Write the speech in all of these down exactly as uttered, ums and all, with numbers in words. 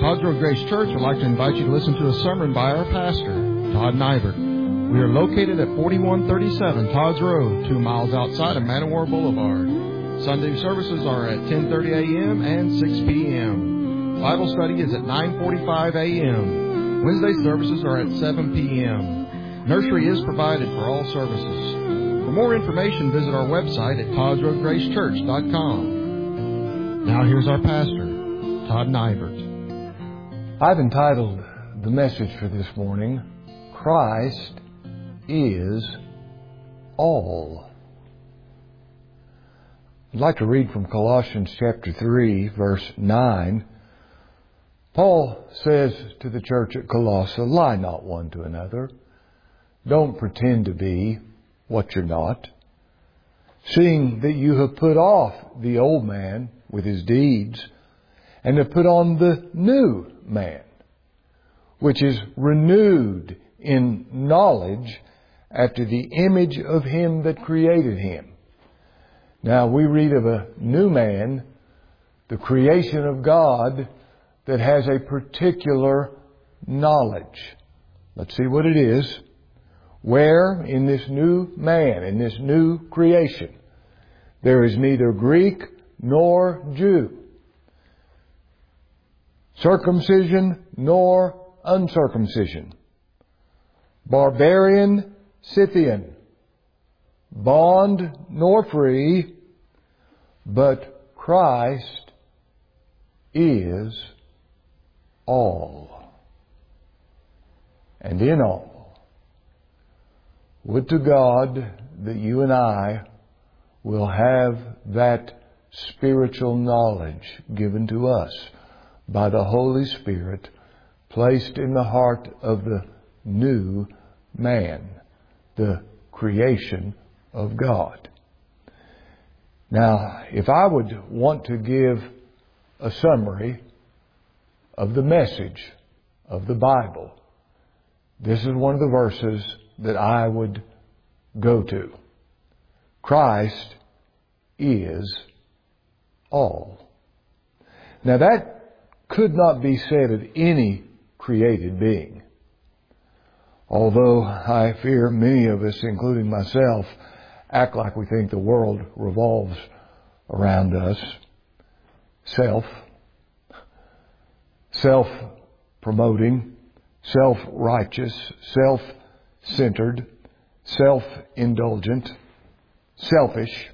Todd's Road Grace Church would like to invite you to listen to a sermon by our pastor, Todd Nybert. We are located at forty-one thirty-seven Todd's Road, two miles outside of Man O' War Boulevard. Sunday services are at ten thirty a.m. and six p.m. Bible study is at nine forty-five a.m. Wednesday services are at seven p.m. Nursery is provided for all services. For more information, visit our website at todds road grace church dot com. Now here's our pastor, Todd Nybert. I've entitled the message for this morning, Christ is All. I'd like to read from Colossians chapter three, verse nine. Paul says to the church at Colossae, lie not one to another. Don't pretend to be what you're not. Seeing that you have put off the old man with his deeds, and have put on the new man, which is renewed in knowledge after the image of him that created him. Now we read of a new man, the creation of God, that has a particular knowledge. Let's see what it is. Where in this new man, in this new creation, there is neither Greek nor Jew, circumcision nor uncircumcision, barbarian, Scythian, bond nor free, but Christ is all, and in all. Would to God that you and I will have that spiritual knowledge given to us by the Holy Spirit, placed in the heart of the new man, the creation of God. Now, if I would want to give a summary of the message of the Bible, this is one of the verses that I would go to. Christ is all. Now that could not be said of any created being. Although I fear many of us, including myself, act like we think the world revolves around us. Self, self-promoting, self-righteous, self-centered, self-indulgent, selfish,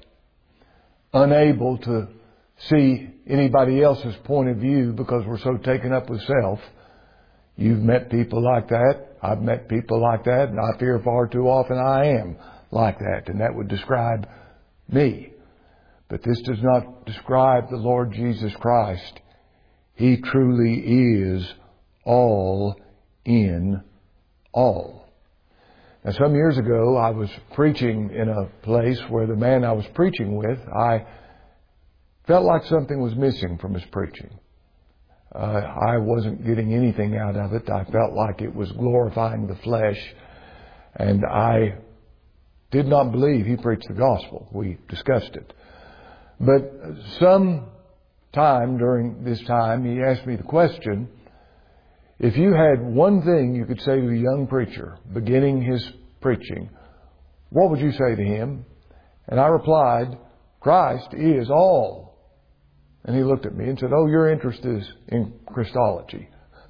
unable to see anybody else's point of view because we're so taken up with self. You've met people like that. I've met people like that, and I fear far too often I am like that, and that would describe me. But this does not describe the Lord Jesus Christ. He truly is all in all. Now, some years ago, I was preaching in a place where the man I was preaching with, I felt like something was missing from his preaching. Uh, I wasn't getting anything out of it. I felt like it was glorifying the flesh. And I did not believe he preached the gospel. We discussed it. But some time during this time, he asked me the question, if you had one thing you could say to a young preacher beginning his preaching, what would you say to him? And I replied, Christ is all. And he looked at me and said, oh, your interest is in Christology.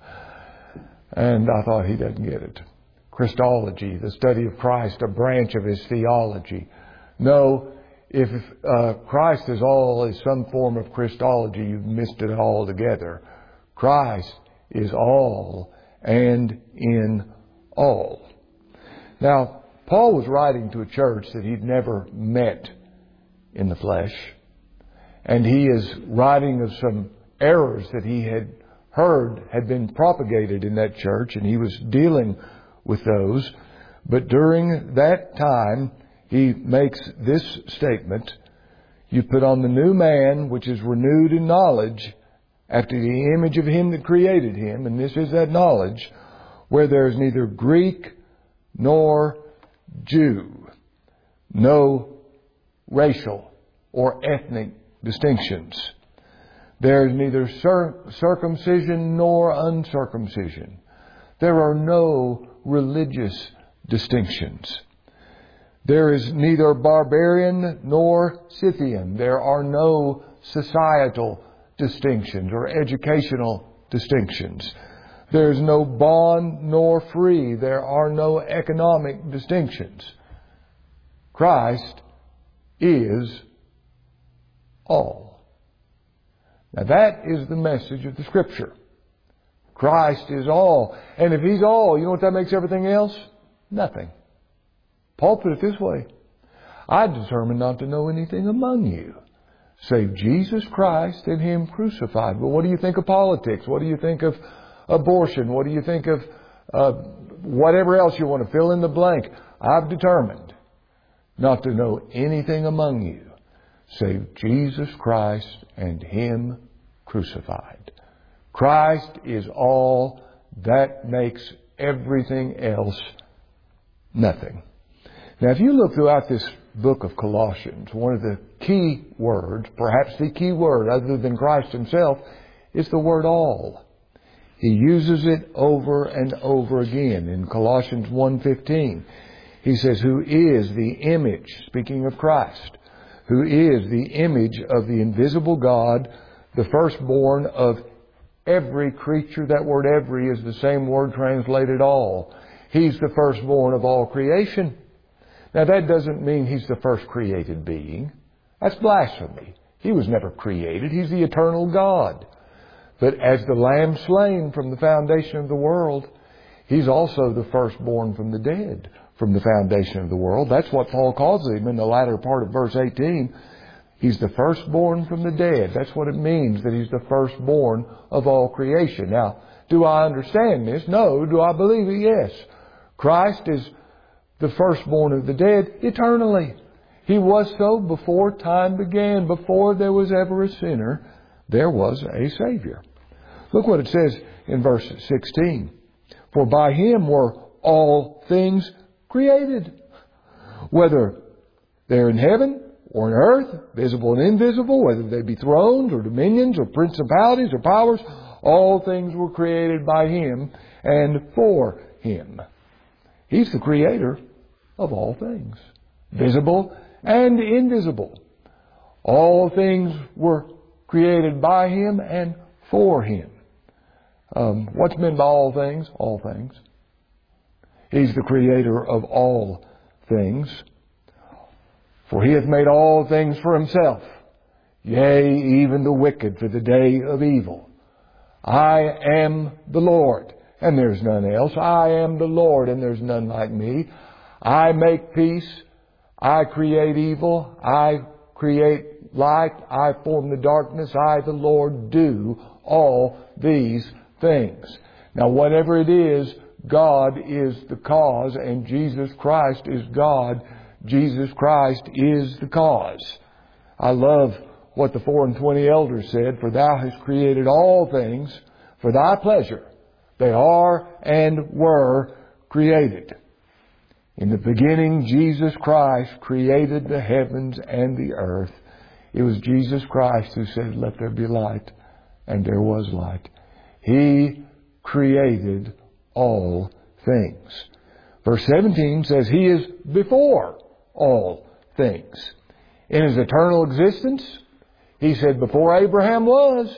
And I thought, he doesn't get it. Christology, the study of Christ, a branch of his theology. No, if uh, Christ is all is some form of Christology, you've missed it all together. Christ is all and in all. Now, Paul was writing to a church that he'd never met in the flesh. And he is writing of some errors that he had heard had been propagated in that church, and he was dealing with those. But during that time, he makes this statement, you put on the new man, which is renewed in knowledge, after the image of him that created him, and this is that knowledge, where there is neither Greek nor Jew, no racial or ethnic distinctions, There is neither cir- circumcision nor uncircumcision. There are no religious distinctions. There is neither barbarian nor Scythian. There are no societal distinctions or educational distinctions. There is no bond nor free. There are no economic distinctions. Christ is all. Now that is the message of the Scripture. Christ is all. And if He's all, you know what that makes everything else? Nothing. Paul put it this way: I determined not to know anything among you save Jesus Christ and Him crucified. But what do you think of politics? What do you think of abortion? What do you think of uh, whatever else you want to fill in the blank? I've determined not to know anything among you save Jesus Christ and Him crucified. Christ is all. That makes everything else nothing. Now, if you look throughout this book of Colossians, one of the key words, perhaps the key word other than Christ Himself, is the word all. He uses it over and over again. In Colossians one fifteen, he says, who is the image, speaking of Christ, who is the image of the invisible God, the firstborn of every creature. That word every is the same word translated all. He's the firstborn of all creation. Now that doesn't mean He's the first created being. That's blasphemy. He was never created. He's the eternal God. But as the Lamb slain from the foundation of the world, He's also the firstborn from the dead, from the foundation of the world. That's what Paul calls Him in the latter part of verse eighteen. He's the firstborn from the dead. That's what it means, that He's the firstborn of all creation. Now, do I understand this? No. Do I believe it? Yes. Christ is the firstborn of the dead eternally. He was so before time began. Before there was ever a sinner, there was a Savior. Look what it says in verse sixteen. For by Him were all things created, whether they're in heaven or in earth, visible and invisible, whether they be thrones or dominions or principalities or powers, all things were created by Him and for Him. He's the Creator of all things, visible and invisible. All things were created by Him and for Him. Um, what's meant by all things? All things. He's the Creator of all things. For He hath made all things for Himself, yea, even the wicked for the day of evil. I am the Lord, and there's none else. I am the Lord, and there's none like me. I make peace. I create evil. I create light. I form the darkness. I, the Lord, do all these things. Now, whatever it is, God is the cause, and Jesus Christ is God. Jesus Christ is the cause. I love what the four and twenty elders said, for Thou hast created all things for Thy pleasure. They are and were created. In the beginning, Jesus Christ created the heavens and the earth. It was Jesus Christ who said, let there be light, and there was light. He created all things. Verse seventeen says He is before all things. In His eternal existence, He said, before Abraham was,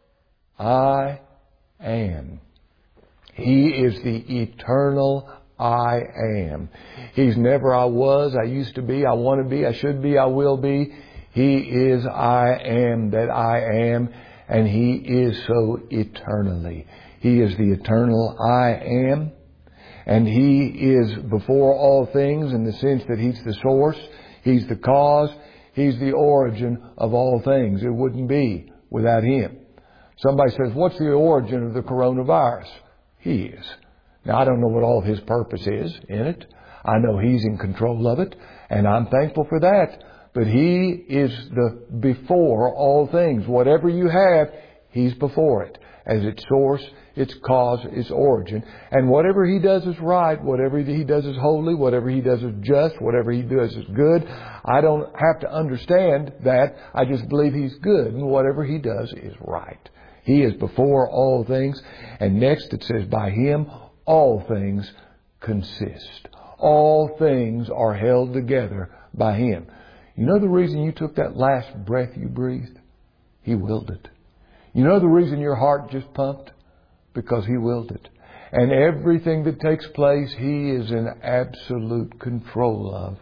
I am. He is the eternal I am. He's never I was, I used to be, I want to be, I should be, I will be. He is I am that I am, and He is so eternally. He is the eternal I am, and He is before all things in the sense that He's the source, He's the cause, He's the origin of all things. It wouldn't be without Him. Somebody says, what's the origin of the coronavirus? He is. Now, I don't know what all of His purpose is in it. I know He's in control of it, and I'm thankful for that. But He is the before all things. Whatever you have, He's before it. as its source, its cause, its origin. And whatever He does is right, whatever He does is holy, whatever He does is just, whatever He does is good. I don't have to understand that. I just believe He's good, and whatever He does is right. He is before all things. And next it says, by Him all things consist. All things are held together by Him. You know the reason you took that last breath you breathed? He willed it. You know the reason your heart just pumped? Because He willed it. And everything that takes place, He is in absolute control of.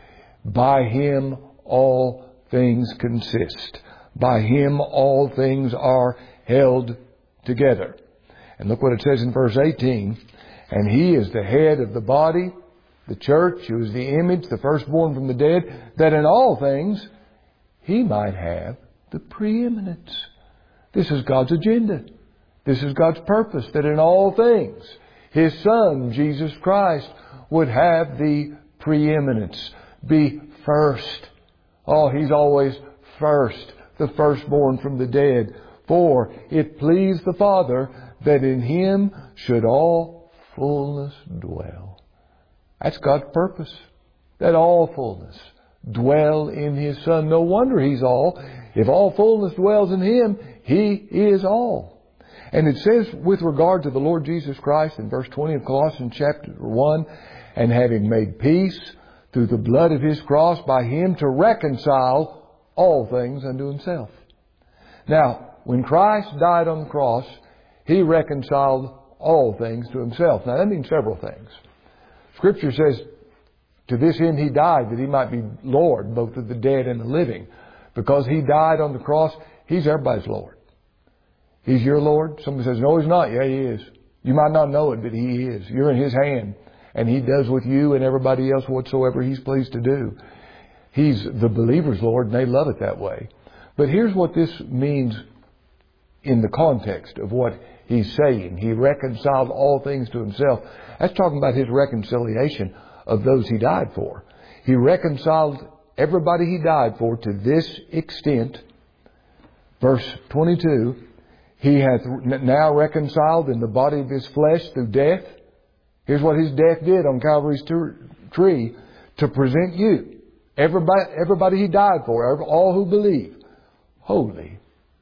By Him all things consist. By Him all things are held together. And look what it says in verse eighteen. And He is the head of the body, the church, who is the image, the firstborn from the dead, that in all things He might have the preeminence. This is God's agenda. This is God's purpose, that in all things His Son, Jesus Christ, would have the preeminence, be first. Oh, He's always first, the firstborn from the dead. For it pleased the Father that in Him should all fullness dwell. That's God's purpose, that all fullness dwell in His Son. No wonder He's all. If all fullness dwells in Him, He is all. And it says with regard to the Lord Jesus Christ in verse twenty of Colossians chapter one, and having made peace through the blood of His cross, by Him to reconcile all things unto Himself. Now, when Christ died on the cross, He reconciled all things to Himself. Now that means several things. Scripture says, to this end He died, that He might be Lord, both of the dead and the living. Because He died on the cross, He's everybody's Lord. He's your Lord. Somebody says, no, He's not. Yeah, He is. You might not know it, but He is. You're in His hand. And He does with you and everybody else whatsoever He's pleased to do. He's the believer's Lord, and they love it that way. But here's what this means in the context of what He's saying. He reconciled all things to Himself. That's talking about His reconciliation of those He died for. He reconciled everybody He died for to this extent. Verse twenty-two, He hath now reconciled in the body of His flesh through death. Here's what His death did on Calvary's tree, to present you, everybody, everybody He died for, all who believe, holy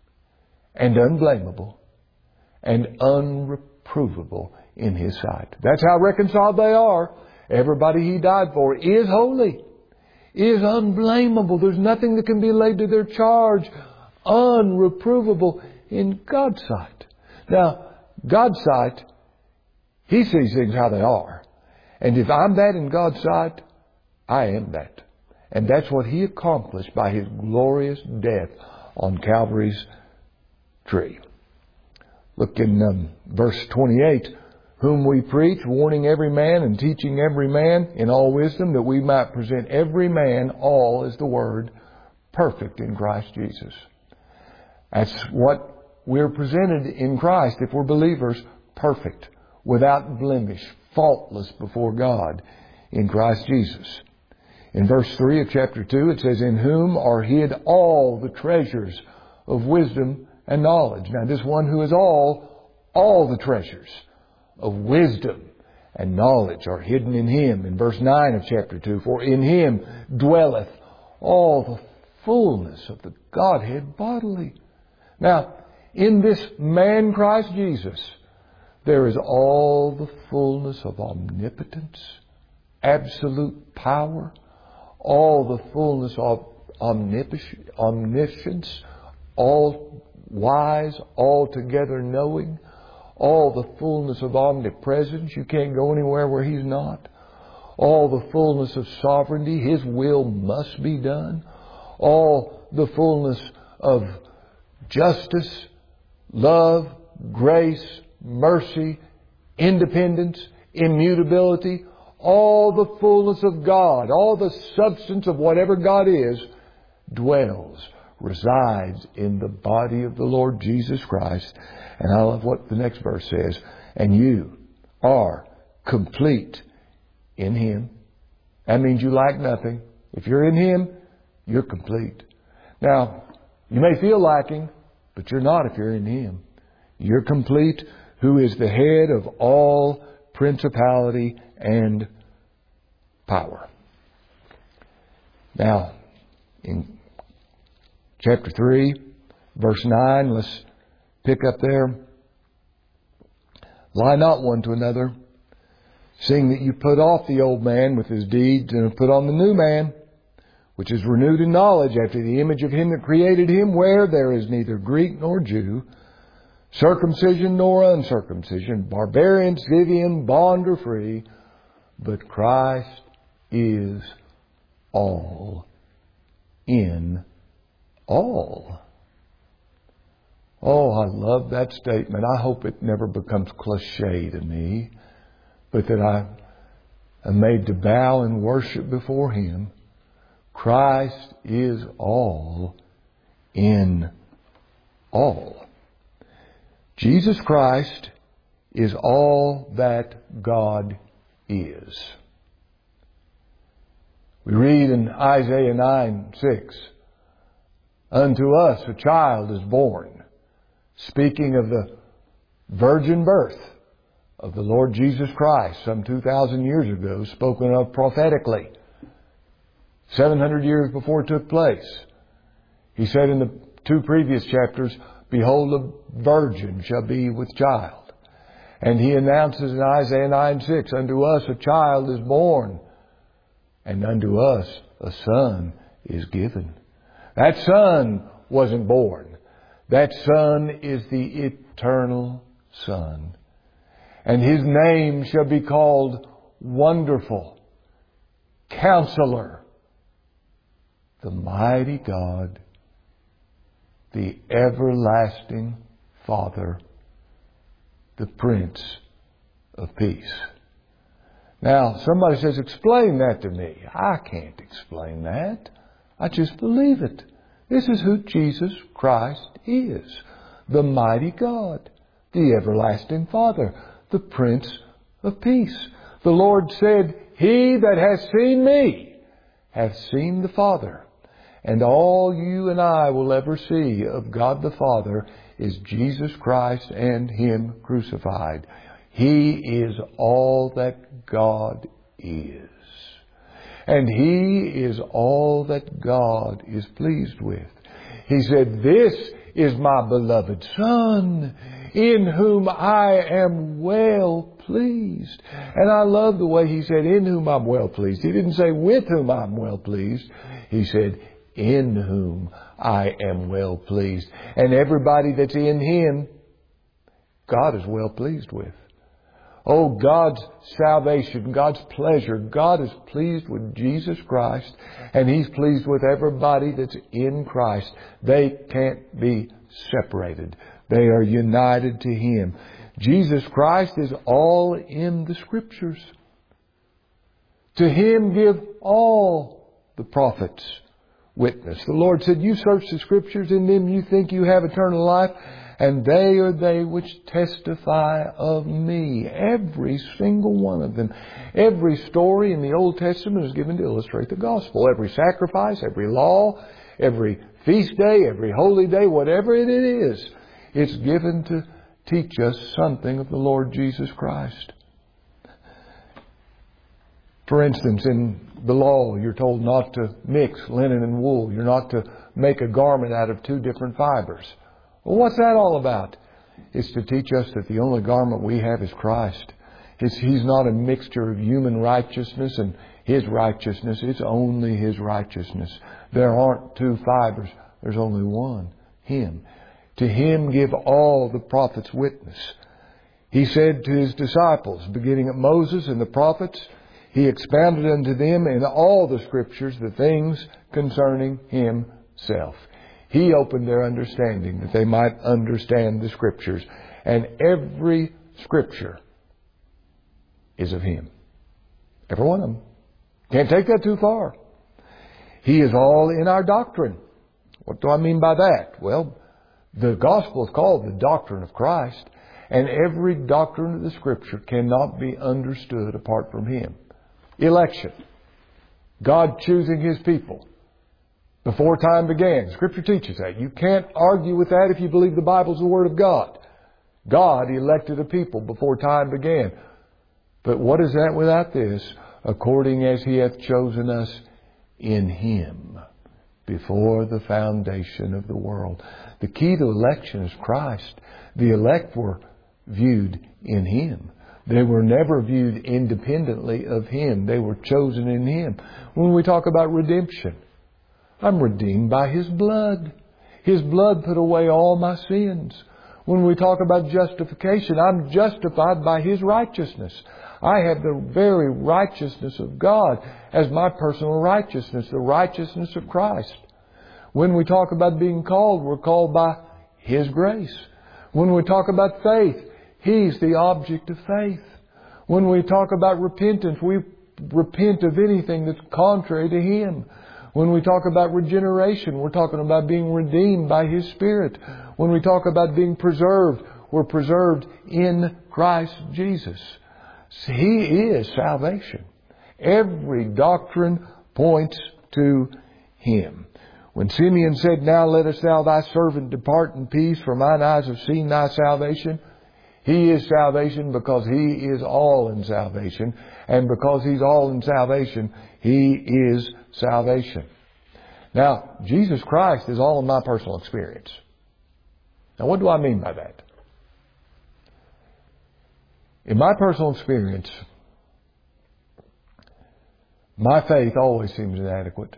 and unblameable and unreprovable in His sight. That's how reconciled they are. Everybody He died for is holy, is unblameable. There's nothing that can be laid to their charge. Unreprovable in God's sight. Now, God's sight, He sees things how they are. And if I'm that in God's sight, I am that. And that's what He accomplished by His glorious death on Calvary's tree. Look in um, verse twenty-eight. Whom we preach, warning every man and teaching every man in all wisdom, that we might present every man, all is the word, perfect in Christ Jesus. That's what we're presented in Christ, if we're believers, perfect, without blemish, faultless before God in Christ Jesus. In verse three of chapter two, it says, in whom are hid all the treasures of wisdom and knowledge. Now this one who is all, all the treasures of wisdom and knowledge are hidden in Him. In verse nine of chapter two, for in Him dwelleth all the fullness of the Godhead bodily. Now, in this man Christ Jesus, there is all the fullness of omnipotence, absolute power, all the fullness of omniscience, all wise, altogether knowing, all the fullness of omnipresence. You can't go anywhere where He's not. All the fullness of sovereignty. His will must be done. All the fullness of justice, love, grace, mercy, independence, immutability. All the fullness of God, all the substance of whatever God is, dwells, resides in the body of the Lord Jesus Christ. And I love what the next verse says. And you are complete in Him. That means you lack nothing. If you're in Him, you're complete. Now, you may feel lacking, but you're not if you're in Him. You're complete, who is the head of all principality and power. Now, in chapter three, verse nine, let's pick up there. Lie not one to another, seeing that you put off the old man with his deeds, and have put on the new man, which is renewed in knowledge after the image of him that created him, where there is neither Greek nor Jew, circumcision nor uncircumcision, barbarian, Scythian, bond or free, but Christ is all in all. Oh, I love that statement. I hope it never becomes cliche to me, but that I am made to bow and worship before Him. Christ is all in all. Jesus Christ is all that God is. We read in Isaiah nine six, unto us a child is born, speaking of the virgin birth of the Lord Jesus Christ some two thousand years ago, spoken of prophetically, seven hundred years before it took place. He said in the two previous chapters, behold, a virgin shall be with child. And He announces in Isaiah nine six, unto us a child is born, and unto us a son is given. That son wasn't born. That Son is the eternal Son. And His name shall be called Wonderful, Counselor, the Mighty God, the Everlasting Father, the Prince of Peace. Now, somebody says, explain that to me. I can't explain that. I just believe it. This is who Jesus Christ is. The mighty God, the everlasting Father, the Prince of Peace. The Lord said, He that hath seen me hath seen the Father. And all you and I will ever see of God the Father is Jesus Christ and Him crucified. He is all that God is. And He is all that God is pleased with. He said, this is my beloved Son, in whom I am well pleased. And I love the way He said, in whom I'm well pleased. He didn't say, with whom I'm well pleased. He said, in whom I am well pleased. And everybody that's in Him, God is well pleased with. Oh, God's salvation, God's pleasure. God is pleased with Jesus Christ, and He's pleased with everybody that's in Christ. They can't be separated. They are united to Him. Jesus Christ is all in the Scriptures. To Him give all the prophets witness. The Lord said, you search the Scriptures, in them you think you have eternal life, and they are they which testify of me. Every single one of them. Every story in the Old Testament is given to illustrate the gospel. Every sacrifice, every law, every feast day, every holy day, whatever it is, it's given to teach us something of the Lord Jesus Christ. For instance, in the law, you're told not to mix linen and wool. You're not to make a garment out of two different fibers. Well, what's that all about? It's to teach us that the only garment we have is Christ. It's, He's not a mixture of human righteousness and His righteousness. It's only His righteousness. There aren't two fibers. There's only one. Him. To Him give all the prophets witness. He said to His disciples, beginning at Moses and the prophets, He expounded unto them in all the Scriptures the things concerning Himself. He opened their understanding that they might understand the Scriptures. And every Scripture is of Him. Every one of them. Can't take that too far. He is all in our doctrine. What do I mean by that? Well, the gospel is called the doctrine of Christ. And every doctrine of the Scripture cannot be understood apart from Him. Election. God choosing His people before time began. Scripture teaches that. You can't argue with that if you believe the Bible is the Word of God. God elected a people before time began. But what is that without this? According as He hath chosen us in Him before the foundation of the world. The key to election is Christ. The elect were viewed in Him. They were never viewed independently of Him. They were chosen in Him. When we talk about redemption, I'm redeemed by His blood. His blood put away all my sins. When we talk about justification, I'm justified by His righteousness. I have the very righteousness of God as my personal righteousness, the righteousness of Christ. When we talk about being called, we're called by His grace. When we talk about faith, He's the object of faith. When we talk about repentance, we repent of anything that's contrary to Him. When we talk about regeneration, we're talking about being redeemed by His Spirit. When we talk about being preserved, we're preserved in Christ Jesus. He is salvation. Every doctrine points to Him. When Simeon said, "Now lettest thou thy servant depart in peace, for mine eyes have seen thy salvation," He is salvation because He is all in salvation. And because He's all in salvation, He is salvation. Now, Jesus Christ is all in my personal experience. Now, what do I mean by that? In my personal experience, my faith always seems inadequate.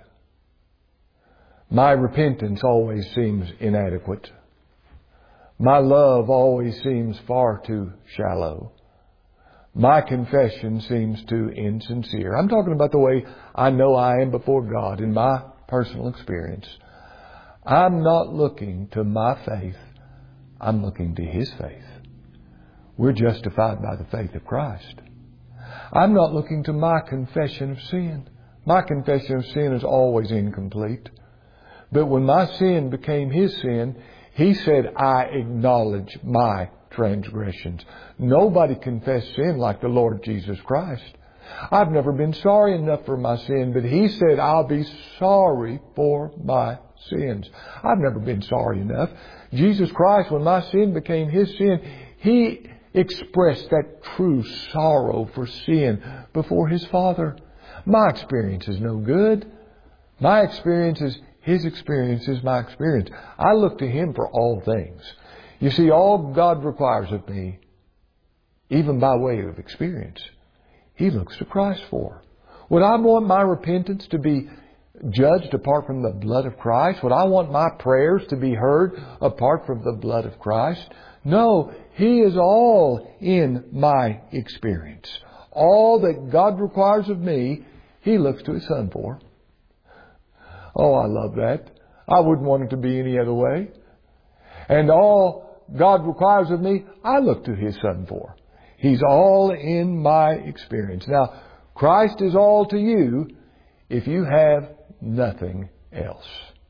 My repentance always seems inadequate. My love always seems far too shallow. My confession seems too insincere. I'm talking about the way I know I am before God in my personal experience. I'm not looking to my faith. I'm looking to His faith. We're justified by the faith of Christ. I'm not looking to my confession of sin. My confession of sin is always incomplete. But when my sin became His sin, He said, "I acknowledge my transgressions." Nobody confessed sin like the Lord Jesus Christ. I've never been sorry enough for my sin, but He said, "I'll be sorry for my sins." I've never been sorry enough. Jesus Christ, when my sin became His sin, He expressed that true sorrow for sin before His Father. My experience is no good. My experience is His experience is my experience. I look to Him for all things. You see, all God requires of me, even by way of experience, He looks to Christ for. Would I want my repentance to be judged apart from the blood of Christ? Would I want my prayers to be heard apart from the blood of Christ? No, He is all in my experience. All that God requires of me, He looks to His Son for. Oh, I love that. I wouldn't want it to be any other way. And all God requires of me, I look to His Son for. He's all in my experience. Now, Christ is all to you if you have nothing else.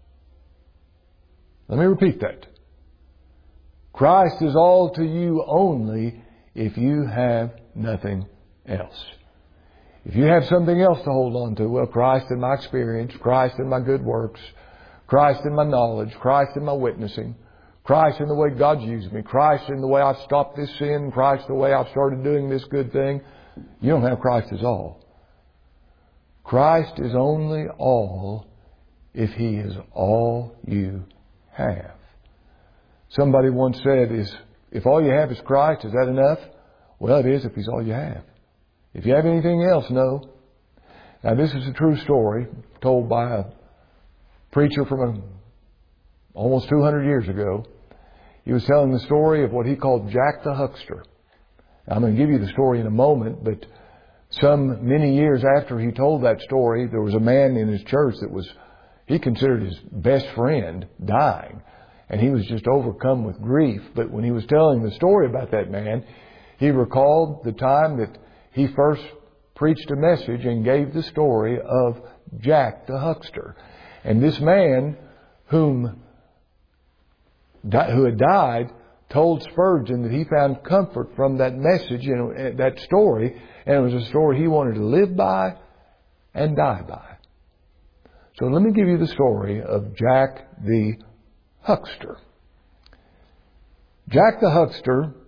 Let me repeat that. Christ is all to you only if you have nothing else. If you have something else to hold on to, well, Christ in my experience, Christ in my good works, Christ in my knowledge, Christ in my witnessing, Christ in the way God's used me, Christ in the way I've stopped this sin, Christ the way I've started doing this good thing. You don't have Christ as all. Christ is only all if He is all you have. Somebody once said, "Is if all you have is Christ, is that enough?" Well, it is if He's all you have. If you have anything else, no. Now, this is a true story told by a preacher from a, almost two hundred years ago. He was telling the story of what he called Jack the Huckster. Now, I'm going to give you the story in a moment, but some many years after he told that story, there was a man in his church that was, he considered his best friend, dying. And he was just overcome with grief. But when he was telling the story about that man, he recalled the time that he first preached a message and gave the story of Jack the Huckster. And this man whom who had died told Spurgeon that he found comfort from that message and that story, and it was a story he wanted to live by and die by. So let me give you the story of Jack the Huckster. Jack the Huckster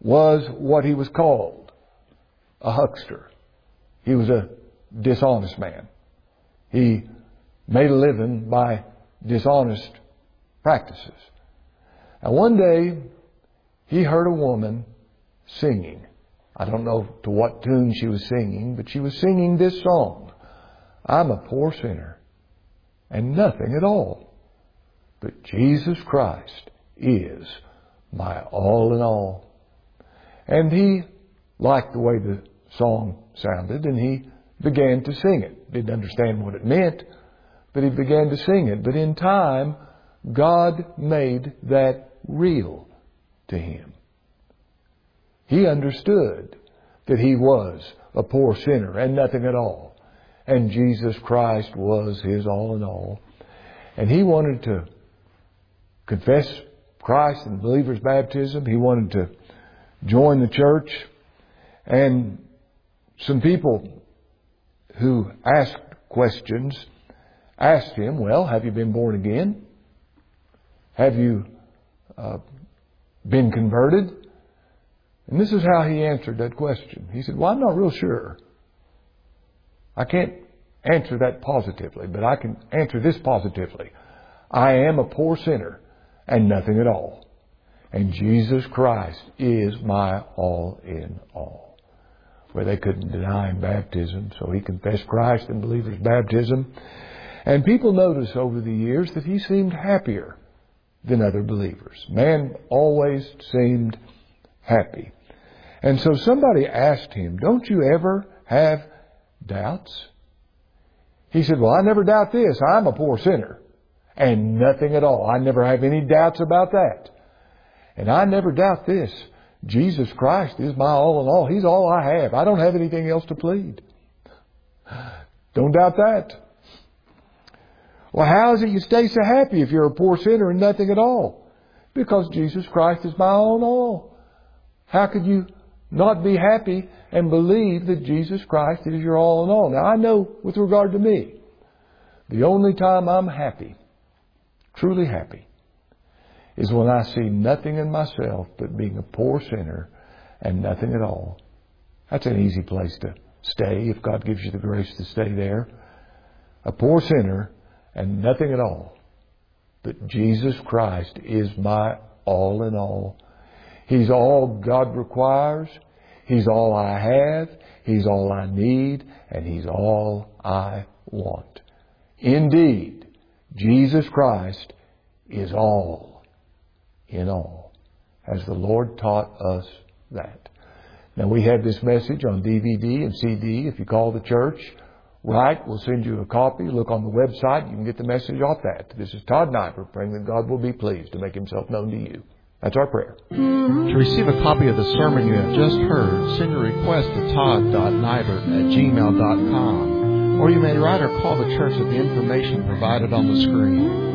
was what he was called, a huckster. He was a dishonest man. He made a living by dishonest practices. And one day, he heard a woman singing. I don't know to what tune she was singing, but she was singing this song. I'm a poor sinner and nothing at all, but Jesus Christ is my all in all. And he liked the way the song sounded, and he began to sing it. Didn't understand what it meant, but he began to sing it. But in time, God made that real to him. He understood that he was a poor sinner and nothing at all. And Jesus Christ was his all in all. And he wanted to confess Christ in believer's baptism. He wanted to join the church. And some people who asked questions asked him, well, have you been born again? Have you uh, been converted? And this is how he answered that question. He said, well, I'm not real sure. I can't answer that positively, but I can answer this positively. I am a poor sinner and nothing at all. And Jesus Christ is my all in all. Well, they couldn't deny him baptism, so he confessed Christ in believer's baptism. And people noticed over the years that he seemed happier than other believers. Man always seemed happy. And so somebody asked him, don't you ever have doubts? He said, well, I never doubt this. I'm a poor sinner and nothing at all. I never have any doubts about that. And I never doubt this. Jesus Christ is my all in all. He's all I have. I don't have anything else to plead. Don't doubt that. Well, how is it you stay so happy if you're a poor sinner and nothing at all? Because Jesus Christ is my all in all. How could you not be happy and believe that Jesus Christ is your all in all? Now, I know with regard to me, the only time I'm happy, truly happy, is when I see nothing in myself but being a poor sinner and nothing at all. That's an easy place to stay if God gives you the grace to stay there. A poor sinner and nothing at all. But Jesus Christ is my all in all. He's all God requires. He's all I have. He's all I need. And He's all I want. Indeed, Jesus Christ is all in all, as the Lord taught us that. Now, we have this message on D V D and C D. If you call the church, write, we'll send you a copy. Look on the website. You can get the message off that. This is Todd Nyberg, praying that God will be pleased to make Himself known to you. That's our prayer. To receive a copy of the sermon you have just heard, send your request to todd dot nyberg at gmail dot com. Or you may write or call the church at the information provided on the screen.